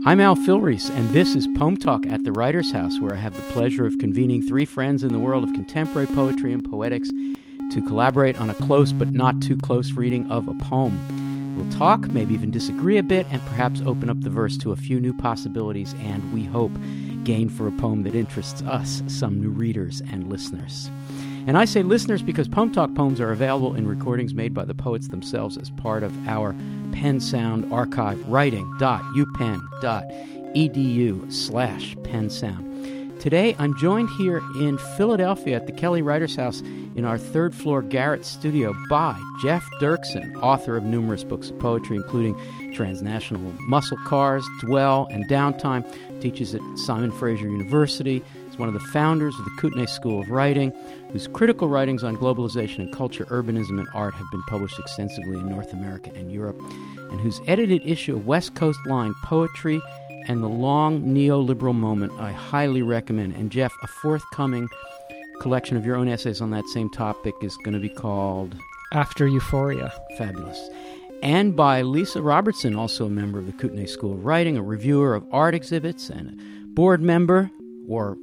I'm Al Filreis, and this is Poem Talk at the Writer's House, where I have the pleasure of convening three friends in the world of contemporary poetry and poetics to collaborate on a close but not too close reading of a poem. We'll talk, maybe even disagree a bit, and perhaps open up the verse to a few new possibilities, and we hope gain for a poem that interests us, some new readers and listeners. And I say listeners because Poem Talk poems are available in recordings made by the poets themselves as part of our Pen Sound archive, writing.upenn.edu/pensound. Today, I'm joined here in Philadelphia at the Kelly Writers House in our third-floor Garrett studio by Jeff Dirksen, author of numerous books of poetry, including Transnational Muscle Cars, Dwell, and Downtime, teaches at Simon Fraser University, is one of the founders of the Kootenai School of Writing, whose critical writings on globalization and culture, urbanism, and art have been published extensively in North America and Europe, and whose edited issue of West Coast Line Poetry and the Long Neoliberal Moment I highly recommend. And Jeff, a forthcoming collection of your own essays on that same topic is going to be called After Euphoria. Fabulous. And by Lisa Robertson, also a member of the Kootenai School of Writing, a reviewer of art exhibits, and a board member, or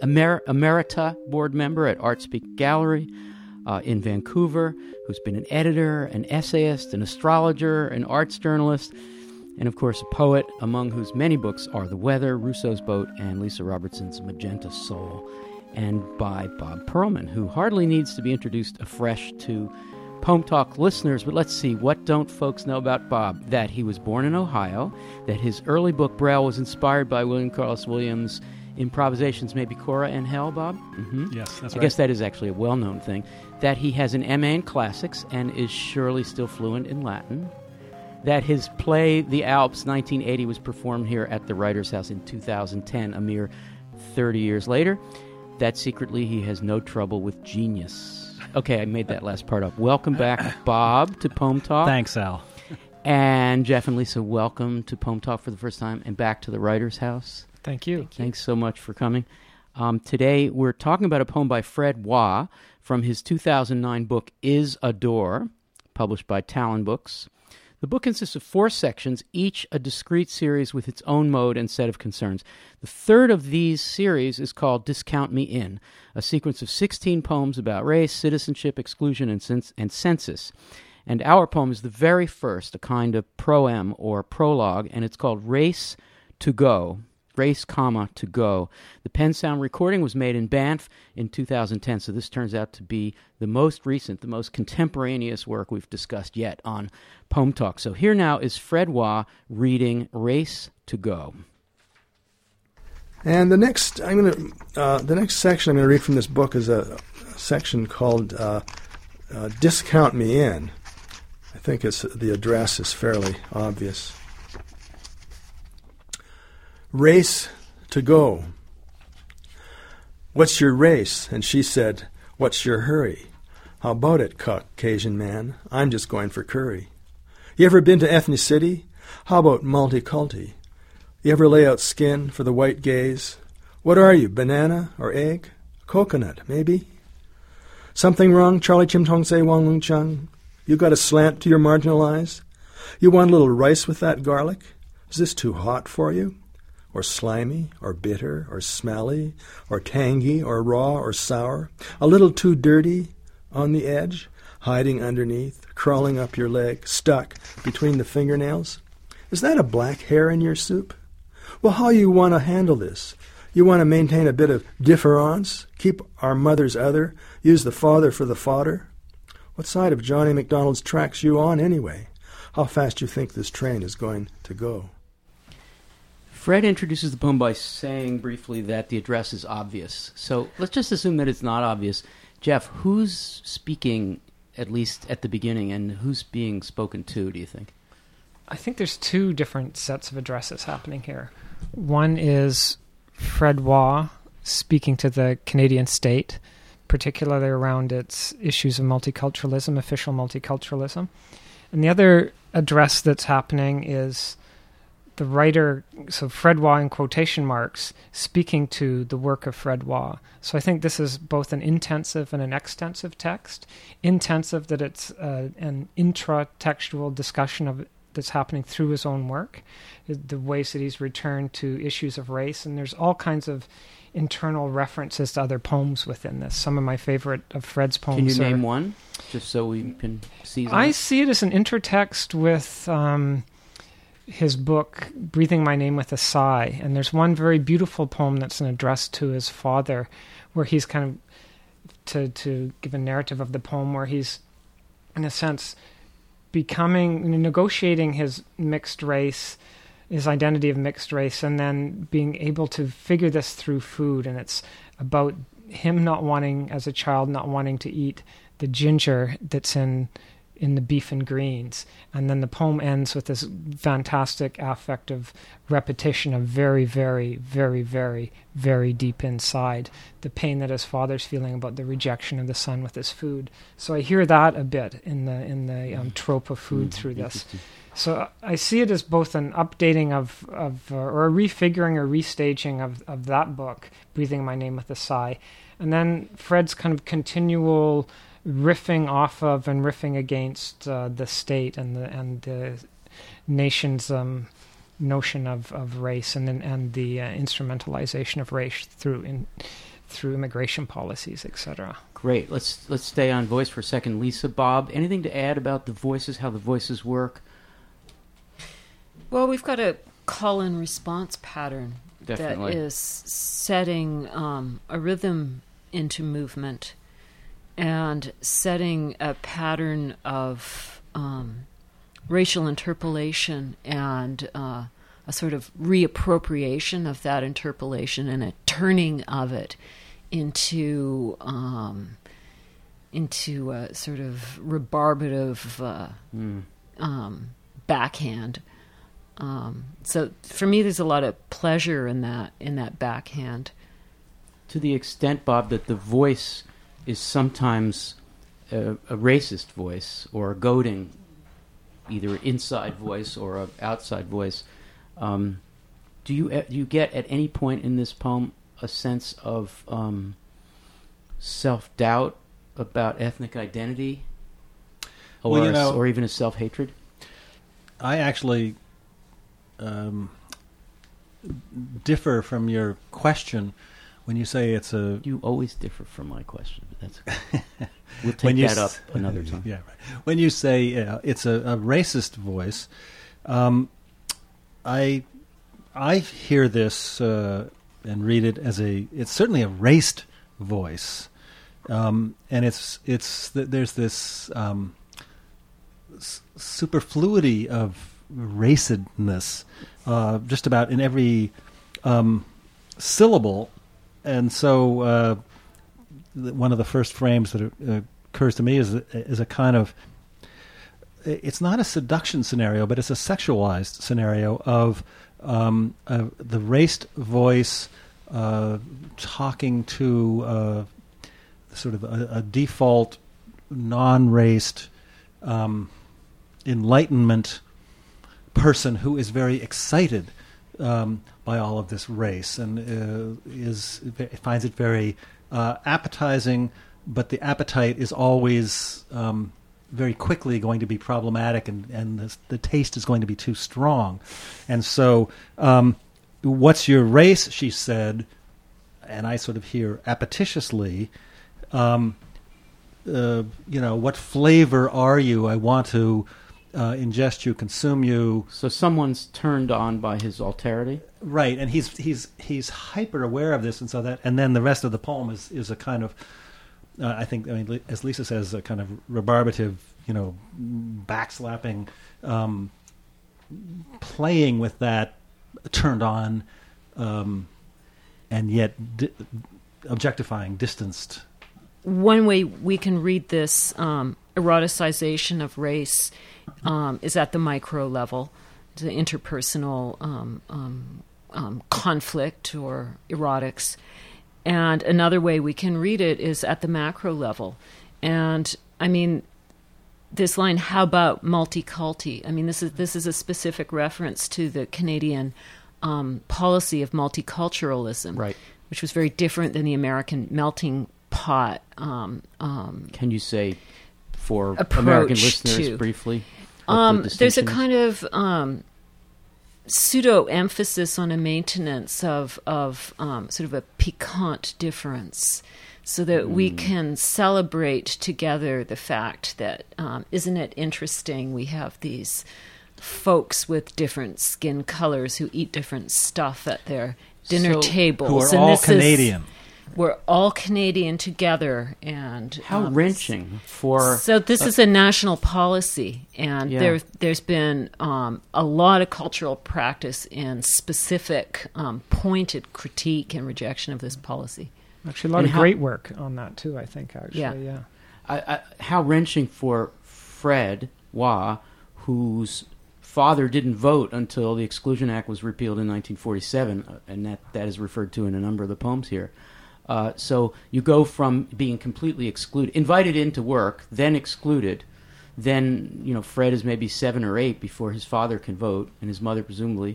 emerita board member at ArtSpeak Gallery in Vancouver, who's been an editor, an essayist, an astrologer, an arts journalist, and of course a poet, among whose many books are The Weather, Rousseau's Boat, and Lisa Robertson's Magenta Soul. And by Bob Perlman, who hardly needs to be introduced afresh to Poem Talk listeners, but let's see, what don't folks know about Bob? That he was born in Ohio, that his early book, Braille, was inspired by William Carlos Williams' improvisations, maybe Cora and Hell, Bob? Mm-hmm. Yes, that's right. I guess that is actually a well-known thing. That he has an MA in classics and is surely still fluent in Latin. That his play, The Alps, 1980, was performed here at the Writers' House in 2010, a mere 30 years later. That secretly he has no trouble with genius. Okay, I made that last part up. Welcome back, Bob, to Poem Talk. Thanks, Al. And Jeff and Lisa, welcome to Poem Talk for the first time and back to the Writers' House. Thank you. Thanks so much for coming. Today we're talking about a poem by Fred Waugh from his 2009 book Is a Door, published by Talon Books. The book consists of 4 sections, each a discrete series with its own mode and set of concerns. The third of these series is called Discount Me In, a sequence of 16 poems about race, citizenship, exclusion, and census. And our poem is the very first, a kind of proem or prologue, and it's called Race to Go. Race, to go. The Pen Sound recording was made in Banff in 2010, so this turns out to be the most recent, the most contemporaneous work we've discussed yet on Poem Talk. So here now is Fred Waugh reading Race to Go. And the next section I'm going to read from this book is a section called Discount Me In. I think the address is fairly obvious. Race to go. What's your race? And she said, what's your hurry? How about it, Caucasian man? I'm just going for curry. You ever been to Ethnicity? How about multiculti? You ever lay out skin for the white gaze? What are you, banana or egg? Coconut, maybe? Something wrong, Charlie Chim Tong Say Wang Lung Chung? You got a slant to your marginal eyes? You want a little rice with that garlic? Is this too hot for you? Or slimy, or bitter, or smelly, or tangy, or raw, or sour, a little too dirty on the edge, hiding underneath, crawling up your leg, stuck between the fingernails? Is that a black hair in your soup? Well, how you want to handle this? You want to maintain a bit of difference, keep our mother's other, use the father for the fodder? What side of Johnny McDonald's tracks you on anyway? How fast you think this train is going to go? Fred introduces the poem by saying briefly that the address is obvious. So let's just assume that it's not obvious. Jeff, who's speaking, at least at the beginning, and who's being spoken to, do you think? I think there's 2 different sets of addresses happening here. One is Fred Waugh speaking to the Canadian state, particularly around its issues of multiculturalism, official multiculturalism. And the other address that's happening is the writer, so Fred Waugh in quotation marks, speaking to the work of Fred Waugh. So I think this is both an intensive and an extensive text. Intensive that it's an intra-textual discussion of that's happening through his own work, the ways that he's returned to issues of race, and there's all kinds of internal references to other poems within this. Some of my favorite of Fred's poems. Can you name one, just so we can see them? I see it as an intertext with his book, Breathing My Name with a Sigh. And there's one very beautiful poem that's an address to his father, where he's kind of, to give a narrative of the poem, where he's, in a sense, negotiating his mixed race, his identity of mixed race, and then being able to figure this through food. And it's about him not wanting, as a child, not wanting to eat the ginger that's in the beef and greens. And then the poem ends with this fantastic affective repetition of very, very, very, very, very deep inside the pain that his father's feeling about the rejection of the son with his food. So I hear that a bit in the trope of food through this. So I see it as both an updating or a refiguring or restaging of that book, Breathing My Name with a Sigh. And then Fred's kind of continual riffing off of and riffing against the state and the nation's notion of race and the instrumentalization of race through immigration policies, etc. Great. Let's stay on voice for a second. Lisa, Bob, anything to add about the voices, how the voices work? Well, we've got a call and response pattern Definitely. that is setting a rhythm into movement and setting a pattern of racial interpolation and a sort of reappropriation of that interpolation and a turning of it into a sort of rebarbative backhand. So for me, there's a lot of pleasure in that backhand. To the extent, Bob, that the voice is sometimes a racist voice or a goading, either inside voice or an outside voice. Do you get at any point in this poem a sense of self-doubt about ethnic identity, or or even a self-hatred? I actually differ from your question when you say it's a... You always differ from my question, but that's okay. We'll take that up another time. Yeah, right. When you say it's a racist voice, I hear this and read it as it's certainly a raced voice, and there's this superfluity of racedness just about in every syllable. And so one of the first frames that occurs to me is a kind of, it's not a seduction scenario, but it's a sexualized scenario of the raced voice talking to sort of a default non-raced Enlightenment person who is very excited by all of this race and finds it very appetizing, but the appetite is always very quickly going to be problematic, and the taste is going to be too strong. And so, what's your race, she said, and I sort of hear appetitiously, what flavor are you? I want to ingest you, consume you. So someone's turned on by his alterity, right? And he's hyper aware of this, and so that, and then the rest of the poem is a kind of, I mean, as Lisa says, a kind of rebarbative, backslapping, playing with that turned on, and yet objectifying, distanced. One way we can read this eroticization of race is at the micro level, the interpersonal conflict or erotics. And another way we can read it is at the macro level. And I mean, this line, how about multiculti? I mean, this is a specific reference to the Canadian policy of multiculturalism, right, which was very different than the American melting pot. Can you say for American listeners briefly? There's a kind of pseudo emphasis on a maintenance of sort of a piquant difference, so that we can celebrate together the fact that isn't it interesting? We have these folks with different skin colors who eat different stuff at their dinner tables, who are all Canadian. We're all Canadian together, and how wrenching for. So this is a national policy, and there's been a lot of cultural practice in specific, pointed critique and rejection of this policy. Actually, a lot of great work on that too. I think actually, how wrenching for Fred Waugh, whose father didn't vote until the Exclusion Act was repealed in 1947, and that is referred to in a number of the poems here. So you go from being completely excluded, invited into work, then excluded, then Fred is maybe 7 or 8 before his father can vote, and his mother presumably.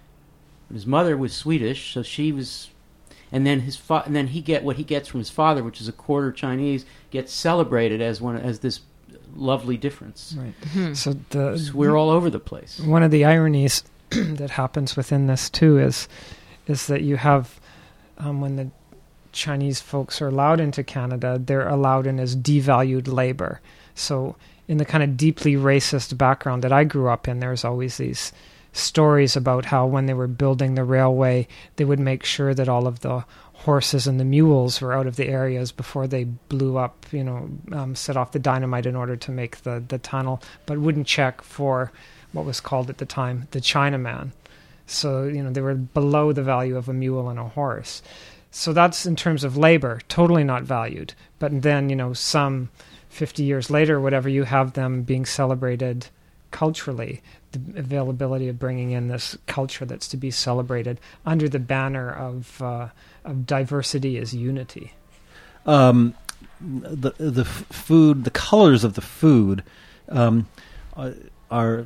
His mother was Swedish, so she was, and then and then what he gets from his father, which is a quarter Chinese, gets celebrated as this lovely difference. Right. Mm-hmm. So we're all over the place. One of the ironies that happens within this too is that you have when the Chinese folks are allowed into Canada, they're allowed in as devalued labor. So in the kind of deeply racist background that I grew up in, there's always these stories about how when they were building the railway, they would make sure that all of the horses and the mules were out of the areas before they blew up, set off the dynamite in order to make the tunnel, but wouldn't check for what was called at the time the Chinaman. So, they were below the value of a mule and a horse. So that's in terms of labor, totally not valued. But then, some 50 years later, whatever, you have them being celebrated culturally, the availability of bringing in this culture that's to be celebrated under the banner of diversity is unity. The food, the colors of the food are,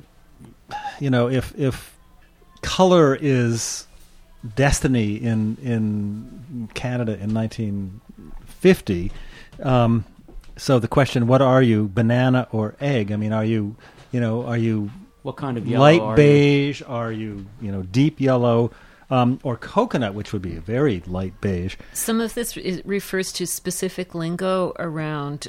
if color is destiny in Canada in 1950. So the question, what are you, banana or egg? I mean, are you what kind of yellow light are beige? Are you deep yellow? Or coconut, which would be a very light beige. Some of this refers to specific lingo around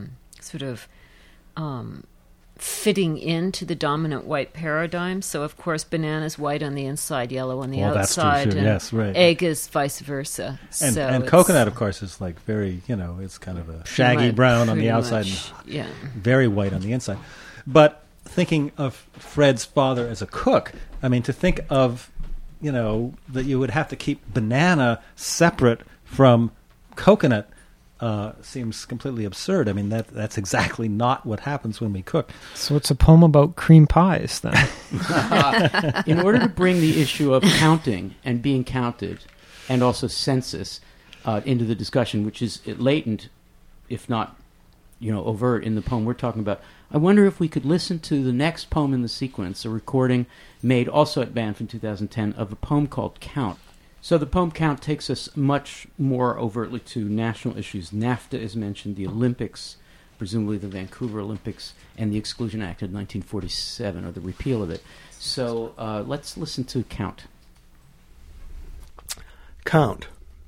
fitting into the dominant white paradigm. So, of course, banana's white on the inside, yellow on the outside. That's true, and yes, right. Egg is vice versa. And coconut, of course, is like very, it's kind of a shaggy brown on the outside and very white on the inside. But thinking of Fred's father as a cook, I mean, to think of, that you would have to keep banana separate from coconut seems completely absurd. I mean, that's exactly not what happens when we cook. So it's a poem about cream pies, then. In order to bring the issue of counting and being counted, and also census, into the discussion, which is latent, if not, overt in the poem we're talking about, I wonder if we could listen to the next poem in the sequence, a recording made also at Banff in 2010 of a poem called Count. So the poem Count takes us much more overtly to national issues. NAFTA is mentioned, the Olympics, presumably the Vancouver Olympics, and the Exclusion Act of 1947, or the repeal of it. So let's listen to Count. Count.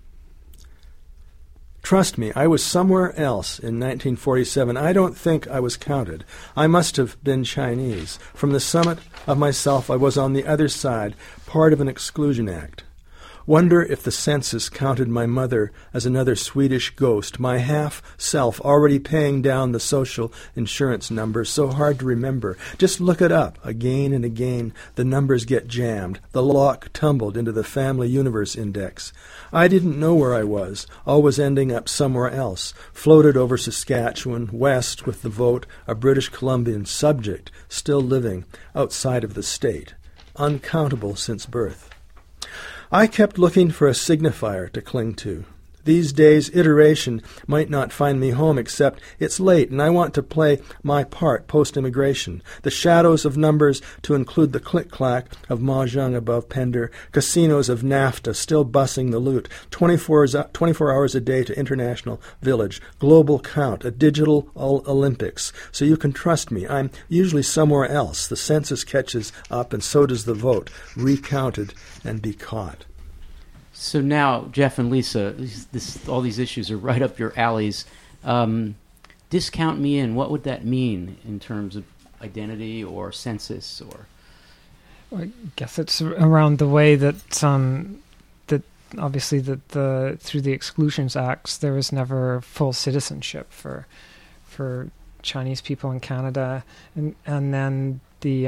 Trust me, I was somewhere else in 1947. I don't think I was counted. I must have been Chinese. From the summit of myself, I was on the other side, part of an Exclusion Act. Wonder if the census counted my mother as another Swedish ghost, my half-self already paying down the social insurance numbers, so hard to remember. Just look it up. Again and again, the numbers get jammed. The lock tumbled into the Family Universe Index. I didn't know where I was, always ending up somewhere else, floated over Saskatchewan, west with the vote, a British Columbian subject, still living outside of the state, uncountable since birth. I kept looking for a signifier to cling to. These days iteration might not find me home, except it's late and I want to play my part post-immigration. The shadows of numbers to include the click-clack of mahjong above Pender, casinos of NAFTA still bussing the loot, 24 hours a day to International Village, global count, a digital Olympics. So you can trust me. I'm usually somewhere else. The census catches up and so does the vote. Recounted and be caught. So now, Jeff and Lisa, all these issues are right up your alleys. Discount me in. What would that mean in terms of identity or census? Or I guess it's around the way that that obviously that through the Exclusions Acts there was never full citizenship for Chinese people in Canada, and then the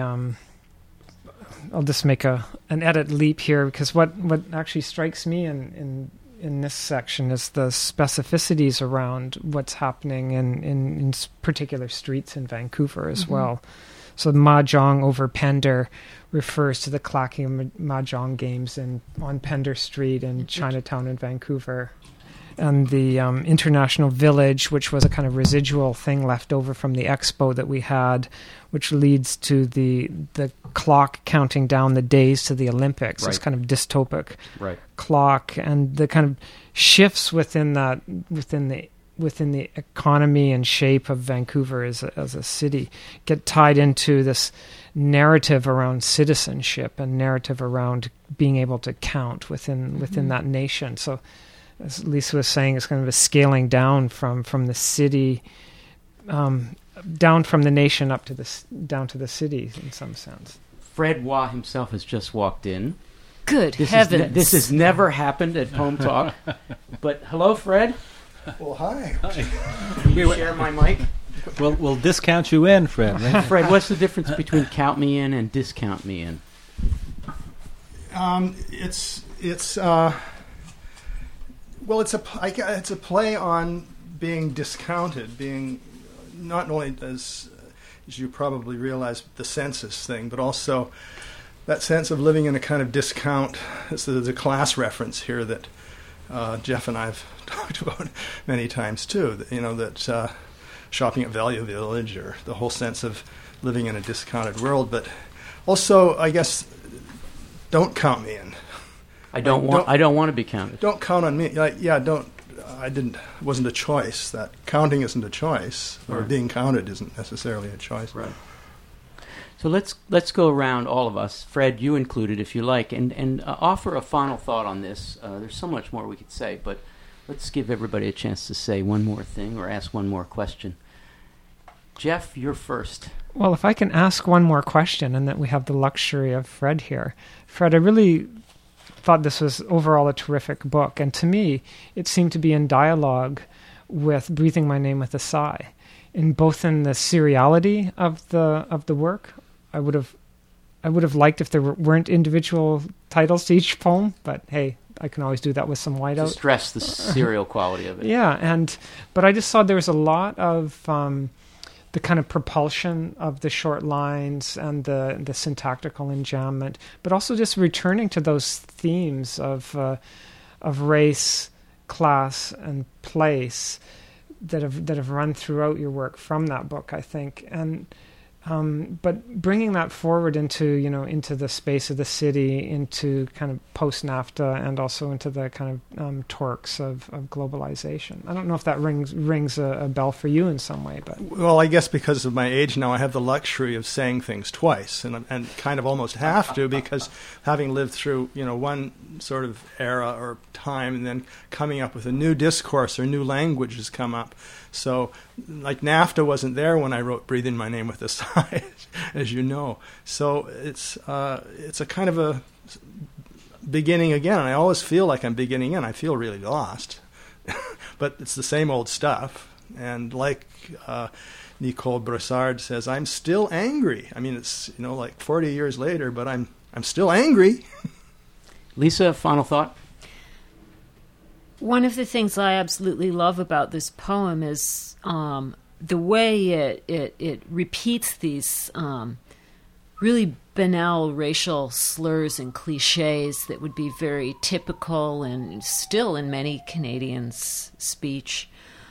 I'll just make an edit leap here, because what actually strikes me in this section is the specificities around what's happening in particular streets in Vancouver as well. So the mahjong over Pender refers to the clacking of mahjong games on Pender Street in Chinatown in Vancouver. And the International Village, which was a kind of residual thing left over from the expo that we had, which leads to the clock counting down the days to the Olympics. Right. It's kind of dystopic right. clock, and the kind of shifts within the economy and shape of Vancouver as a city get tied into this narrative around citizenship and narrative around being able to count within that nation. So, as Lisa was saying, it's kind of a scaling down from the city, down from the nation up to down to the city in some sense. Fred Waugh himself has just walked in. Good heavens. This has never happened at Poem Talk. But hello, Fred. Well, hi. Can you share my mic? We'll discount you in, Fred. Right? Fred, what's the difference between count me in and discount me in? It's a play on being discounted, being not only as you probably realize the census thing, but also that sense of living in a kind of discount. It's the class reference here that Jeff and I have talked about many times too. That shopping at Value Village, or the whole sense of living in a discounted world. But also, I guess, don't count me in. I don't want to be counted. Don't count on me. It wasn't a choice. That counting isn't a choice, or Right. being counted isn't necessarily a choice. Right. So let's go around, all of us, Fred, you included, if you like, and offer a final thought on this. There's so much more we could say, but let's give everybody a chance to say one more thing or ask one more question. Jeff, you're first. Well, if I can ask one more question, and that we have the luxury of Fred here. Fred, I really thought this was overall a terrific book, and to me, it seemed to be in dialogue with Breathing My Name with a Sigh, in both in the seriality of the work. I would have liked if there weren't individual titles to each poem, but hey, I can always do that with some whiteout. To stress the serial quality of it. Yeah, but I just saw there was a lot of the kind of propulsion of the short lines and the syntactical enjambment, but also just returning to those themes of race, class, and place that have run throughout your work from that book, I think, and but bringing that forward into the space of the city, into kind of post NAFTA, and also into the kind of torques of globalization. I don't know if that rings a bell for you in some way, but Well, I guess because of my age now, I have the luxury of saying things twice, and kind of almost have to, because having lived through one sort of era or time, and then coming up with a new discourse or new language has come up. So, like, NAFTA wasn't there when I wrote "Breathing My Name with a Sigh," as you know. So it's a kind of a beginning again. And I always feel like I'm beginning again. I feel really lost, but it's the same old stuff. And like Nicole Brassard says, I'm still angry. I mean, it's like 40 years later, but I'm still angry. Lisa, final thought? One of the things I absolutely love about this poem is the way it repeats these really banal racial slurs and cliches that would be very typical and still in many Canadians' speech,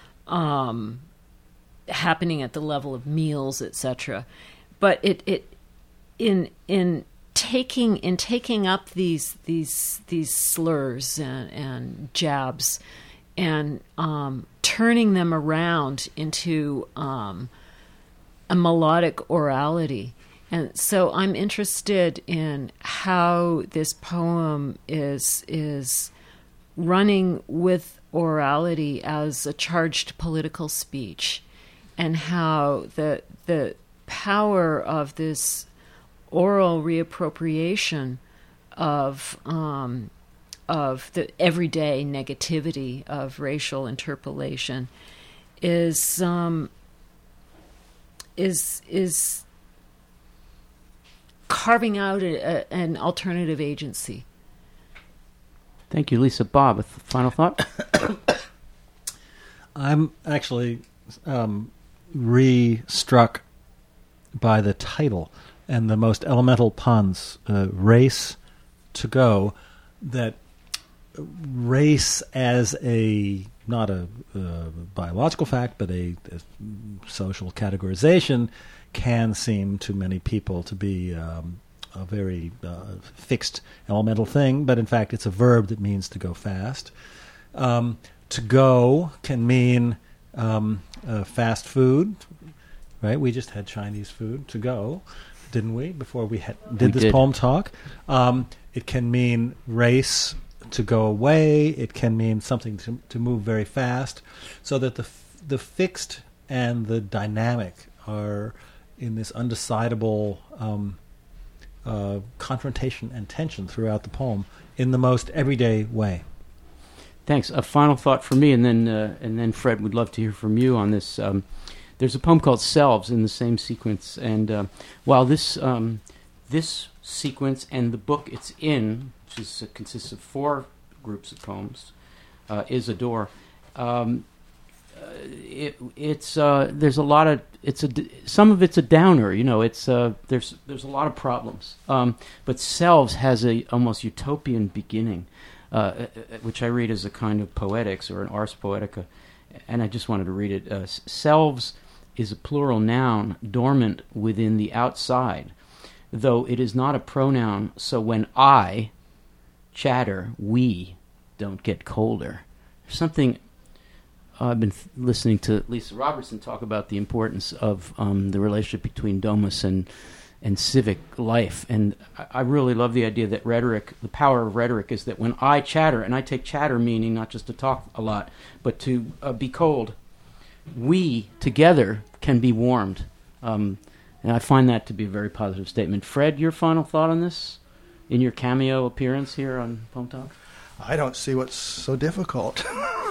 happening at the level of meals, etc. But in taking up these slurs and jabs and turning them around into a melodic orality. And so I'm interested in how this poem is running with orality as a charged political speech, and how the power of this oral reappropriation of the everyday negativity of racial interpolation is carving out an alternative agency. Thank you, Lisa. Bob, a final thought? I'm actually re-struck by the title and the most elemental puns, race to go, that race as not a biological fact, but a social categorization can seem to many people to be a very fixed elemental thing, but in fact it's a verb that means to go fast. To go can mean fast food, right? We just had Chinese food to go, didn't we, before we did this poem talk? It can mean race to go away. It can mean something to move very fast, so that the fixed and the dynamic are in this undecidable confrontation and tension throughout the poem in the most everyday way. Thanks. A final thought for me, and then Fred, would love to hear from you on this. There's a poem called Selves in the same sequence, and while this sequence and the book it's in, which consists of 4 groups of poems, is a door. There's a lot of some of it's a downer, it's there's a lot of problems, but Selves has a almost utopian beginning, which I read as a kind of poetics or an ars poetica, and I just wanted to read it. Selves is a plural noun dormant within the outside, though it is not a pronoun, so when I chatter, we don't get colder. There's something. I've been listening to Lisa Robertson talk about the importance of the relationship between domus and civic life, and I really love the idea that rhetoric, the power of rhetoric, is that when I chatter, and I take chatter meaning not just to talk a lot, but to be cold, we together can be warmed, and I find that to be a very positive statement. Fred, your final thought on this, in your cameo appearance here on Poem Talk? I don't see what's so difficult.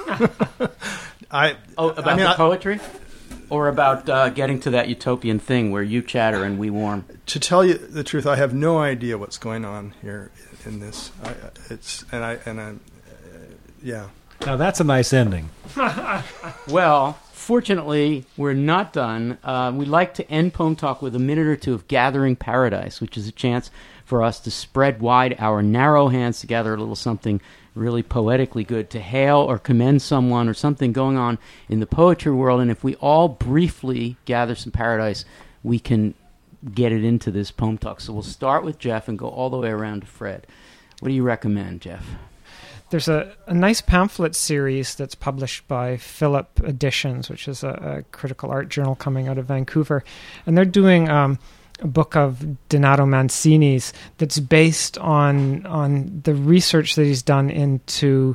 The poetry? Or about getting to that utopian thing where you chatter and we warm? To tell you the truth, I have no idea what's going on here in this. Yeah. Now that's a nice ending. Well, fortunately, we're not done. We like to end Poem Talk with a minute or two of Gathering Paradise, which is a chance for us to spread wide our narrow hands to gather a little something really poetically good, to hail or commend someone or something going on in the poetry world. And if we all briefly gather some paradise, we can get it into this Poem Talk. So we'll start with Jeff and go all the way around to Fred. What do you recommend, Jeff? There's a nice pamphlet series that's published by Philip Editions, which is a critical art journal coming out of Vancouver. And they're doing a book of Donato Mancini's that's based on the research that he's done into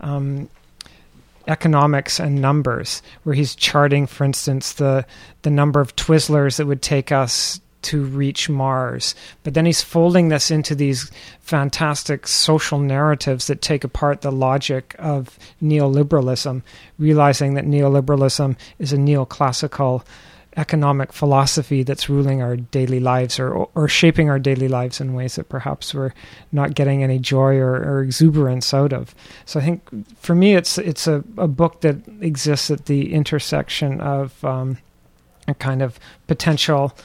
economics and numbers, where he's charting, for instance, the number of Twizzlers that would take us to reach Mars. But then he's folding this into these fantastic social narratives that take apart the logic of neoliberalism, realizing that neoliberalism is a neoclassical economic philosophy that's ruling our daily lives or shaping our daily lives in ways that perhaps we're not getting any joy or exuberance out of. So I think for me it's a book that exists at the intersection of a kind of potential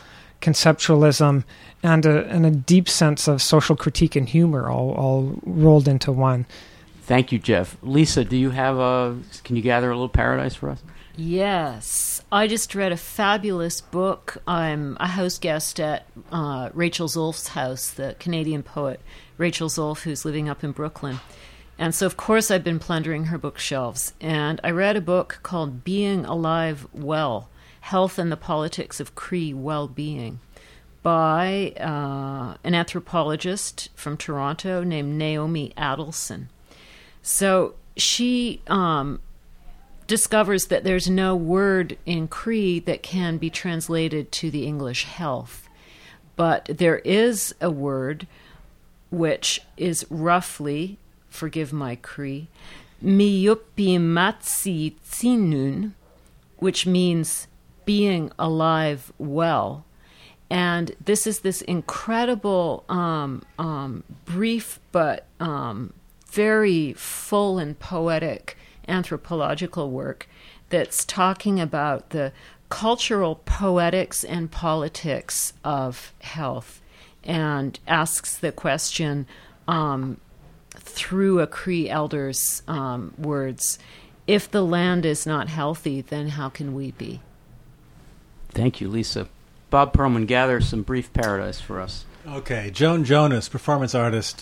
conceptualism, and a deep sense of social critique and humor all rolled into one. Thank you, Jeff. Lisa, do you have can you gather a little paradise for us? Yes. I just read a fabulous book. I'm a house guest at Rachel Zolf's house, the Canadian poet Rachel Zolf, who's living up in Brooklyn. And so, of course, I've been plundering her bookshelves. And I read a book called Being Alive Well, Health and the Politics of Cree Well-Being, by an anthropologist from Toronto named Naomi Adelson. So she discovers that there's no word in Cree that can be translated to the English health. But there is a word which is roughly, forgive my Cree, miyupimatsi tsinun, which means being alive well. And this is this incredible, brief but very full and poetic anthropological work that's talking about the cultural poetics and politics of health, and asks the question through a Cree elder's words, if the land is not healthy, then how can we be? Thank you, Lisa. Bob Perlman, gather some brief paradise for us. Okay, Joan Jonas, performance artist,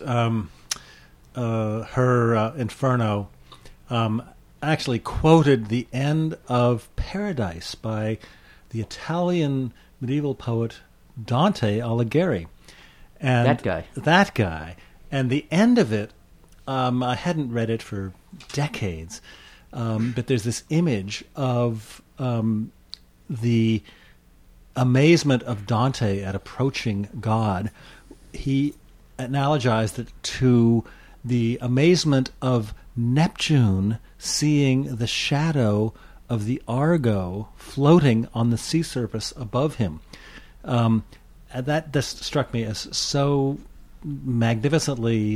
her Inferno actually quoted the end of Paradise by the Italian medieval poet Dante Alighieri. And that guy. And the end of it, I hadn't read it for decades, but there's this image of the amazement of Dante at approaching God. He analogized it to the amazement of Neptune seeing the shadow of the Argo floating on the sea surface above him. And that just struck me as so magnificently,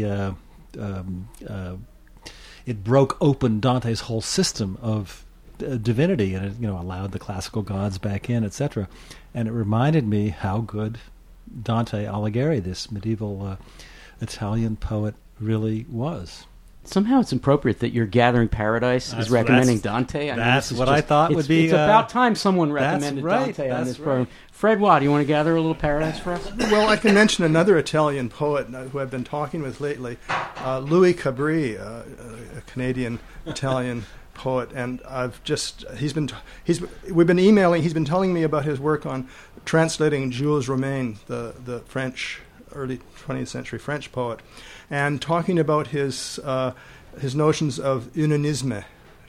it broke open Dante's whole system of divinity, and it allowed the classical gods back in, etc. And it reminded me how good Dante Alighieri, this medieval Italian poet, really was. Somehow it's appropriate that you're gathering paradise is recommending Dante. That's what I thought would be... It's about time someone recommended Dante on this program. Fred Watt, do you want to gather a little paradise for us? Well, I can mention another Italian poet who I've been talking with lately, Louis Cabri, a Canadian Italian poet, and we've been emailing. He's been telling me about his work on translating Jules Romain, the French early 20th century French poet, and talking about his notions of unanimity,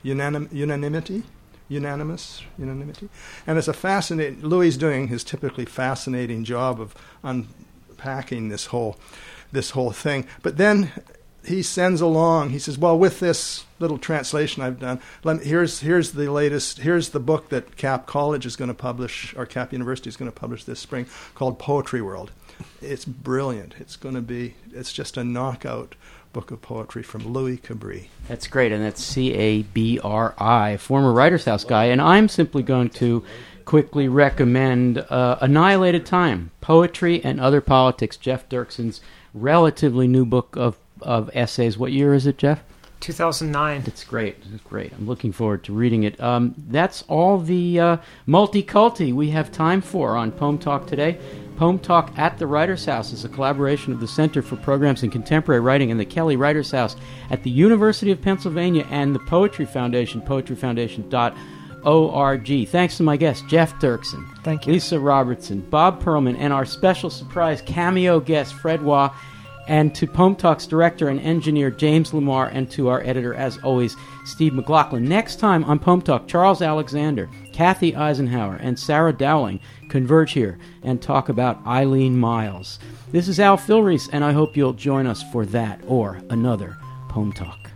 and it's a fascinating. Louis is doing his typically fascinating job of unpacking this whole thing, but then he sends along. He says, "Well, with this little translation I've done, here's the latest. Here's the book that Cap College is going to publish, or Cap University is going to publish this spring, called Poetry World. It's brilliant. It's just a knockout book of poetry from Louis Cabri." That's great, and that's Cabri, former Writers House guy. And I'm simply going to quickly recommend Annihilated Time, Poetry and Other Politics, Jeff Dirksen's relatively new book of essays. What year is it, Jeff? 2009. It's great. It's great. I'm looking forward to reading it. That's all the multi-culti we have time for on Poem Talk today. Poem Talk at the Writers House is a collaboration of the Center for Programs in Contemporary Writing and the Kelly Writers House at the University of Pennsylvania and the Poetry Foundation, poetryfoundation.org. Thanks to my guests, Jeff Dirksen, thank you, Lisa Robertson, Bob Perlman, and our special surprise cameo guest, Fred Waugh, and to Poem Talk's director and engineer, James Lamar, and to our editor, as always, Steve McLaughlin. Next time on Poem Talk, Charles Alexander, Kathy Eisenhower, and Sarah Dowling converge here and talk about Eileen Miles. This is Al Filreis, and I hope you'll join us for that or another Poem Talk.